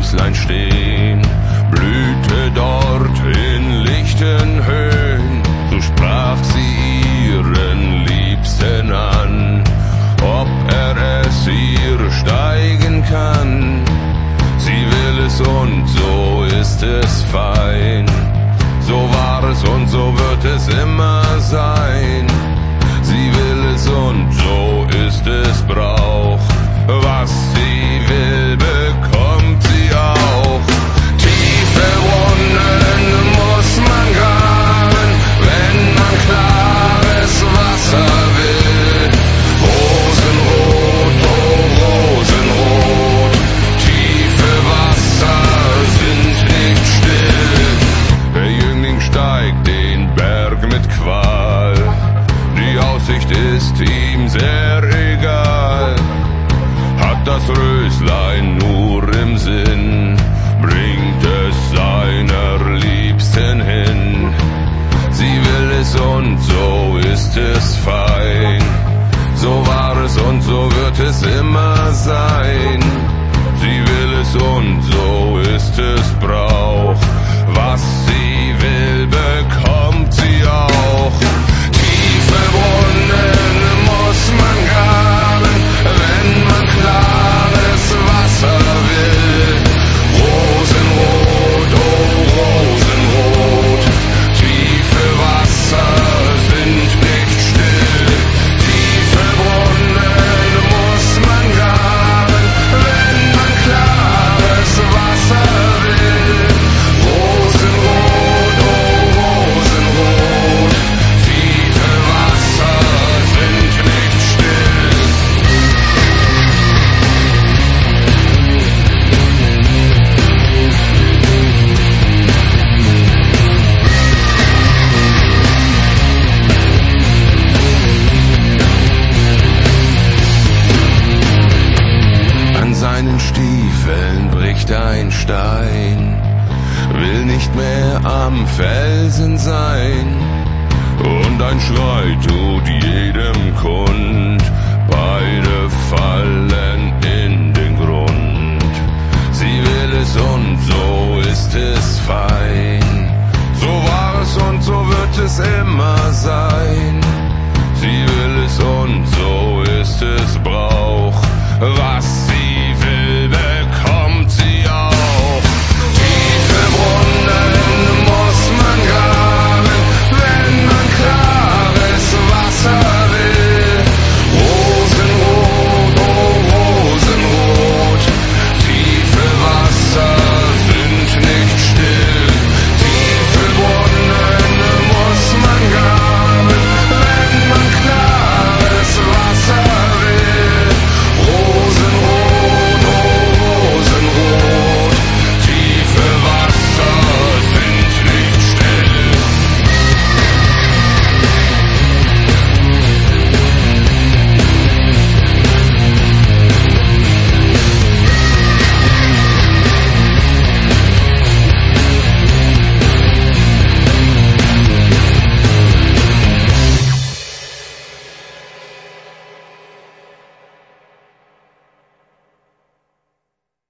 Röslein stehen, blühte dort in lichten Höhen. So sprach sie ihren Liebsten an, ob er es ihr steigen kann. Sie will es und so ist es fein. So war es und so wird es immer sein. Sie will es und so ist es Brauch. Was sie will, bekommt sie auch. Tiefe Brunnen muss man graben, wenn man klares Wasser will. Rosenrot, oh Rosenrot, tiefe Wasser sind nicht still. Der Jüngling steigt den Berg mit Qual, die Aussicht ist ihm sehr egal. Hat das Röslein nur im Sinn, bringt es seiner Liebsten hin. Sie will es und so ist es fein. So war es und so wird es immer sein. Sie will es und so ist es Brauch. Was sie will, bekommt sie auch. Tiefe Brunnen muss man graben, wenn man klares Wasser will. Rosenrot, oh Rosenrot, tiefe Wasser sind nicht still. Tiefe Brunnen muss man graben, wenn man klares Wasser will. Rosenrot, oh Rosenrot, tiefe Wasser sind nicht still. An seinen Stiefeln bricht ein Stein, will nicht mehr am Felsen sein. Und ein Schrei tut jedem kund, beide fallen in den Grund. Sie will es und so ist es fein. So war es und so wird es immer sein. Sie will es und so ist es Brauch. Was